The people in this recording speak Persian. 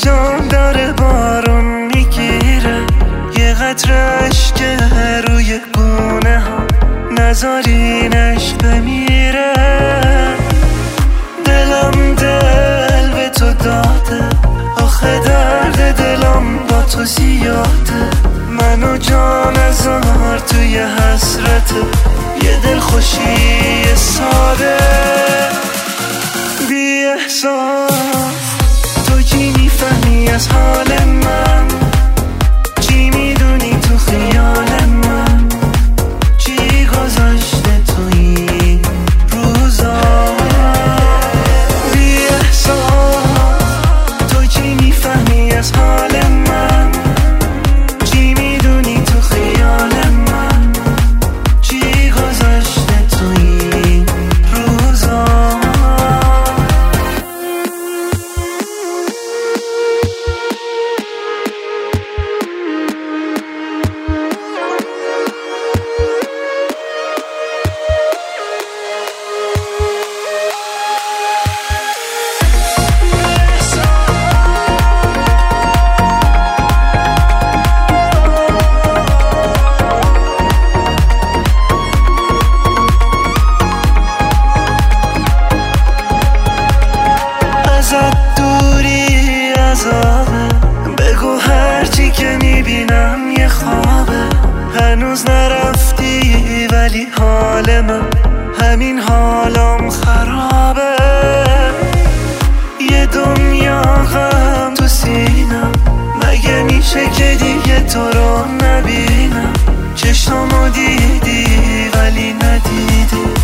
چشام داره بارون میگیره، یه قطره اشک روی گونه ها، نذارینش بمیره. دلم دل به تو داده، آخه درد دلم با تو زیاده. منو جان ازار توی حسرت، یه دل خوشی ساده. بی احساس تو چی میفهمی از حال من؟ چی میدونی تو خیال من؟ چی گذاشته تو این روزا؟ بی احساس تو چی میفهمی از حال من؟ چی میدونی تو خیال من؟ چی گذاشته تو این روزا؟ ازت دوری عذابه، بگو هرچی که میبینم یه خوابه. هنوز نرفتی ولی حال من همین حالم خرابه. یه دنیا غم تو سینم، مگه میشه که دیگه تو رو نبینم؟ چشمامو دیدی ولی ندیدی،